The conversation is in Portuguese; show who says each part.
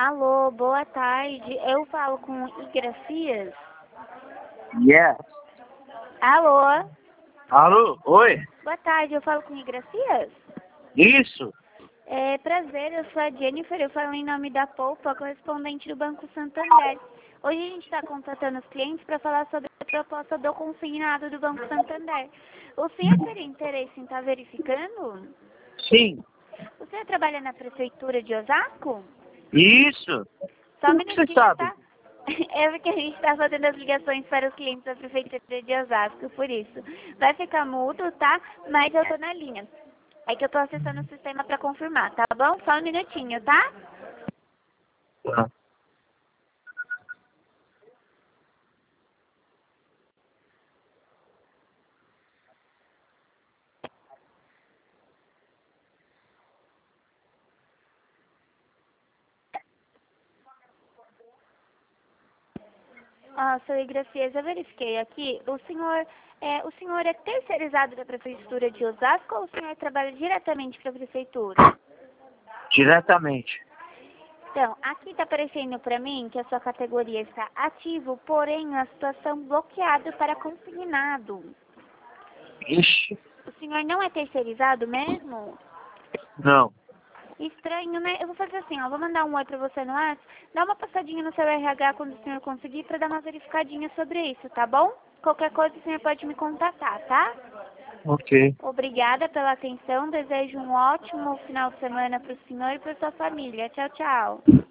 Speaker 1: Alô, boa tarde. Eu falo com Igracias.
Speaker 2: Yes.
Speaker 1: Alô,
Speaker 2: Alô? Oi?
Speaker 1: boa tarde. Eu falo com Igracias?
Speaker 2: Isso?
Speaker 1: É prazer, eu sou a Jennifer. Eu falo em nome da Poupa, correspondente do Banco Santander. Hoje a gente está contatando os clientes para falar sobre a proposta do consignado do Banco Santander. O senhor teria interesse em estar verificando?
Speaker 2: Sim.
Speaker 1: O senhor trabalha na prefeitura de Osasco?
Speaker 2: Isso?
Speaker 1: Só um
Speaker 2: Como que você
Speaker 1: minutinho,
Speaker 2: sabe?
Speaker 1: tá? É porque a gente está fazendo as ligações para os clientes da prefeitura de Osasco, por isso. Vai ficar mudo, tá? Mas eu tô na linha. É que eu tô acessando o sistema para confirmar, tá bom? Só um minutinho, tá?
Speaker 2: Tá.
Speaker 1: Ah, sou Igracias, eu verifiquei aqui. O senhor é terceirizado da prefeitura de Osasco ou o senhor trabalha diretamente para a prefeitura?
Speaker 2: Diretamente.
Speaker 1: Então, aqui está aparecendo para mim que a sua categoria está ativo, porém a situação bloqueada para consignado.
Speaker 2: Ixi.
Speaker 1: O senhor não é terceirizado mesmo?
Speaker 2: Não.
Speaker 1: Estranho, né? Eu vou fazer assim, ó. Vou mandar um oi pra você no WhatsApp. Dá uma passadinha no seu RH quando o senhor conseguir pra dar uma verificadinha sobre isso, tá bom? Qualquer coisa o senhor pode me contatar, tá?
Speaker 2: Ok.
Speaker 1: Obrigada pela atenção. Desejo um ótimo final de semana pro senhor e pra sua família. Tchau, tchau.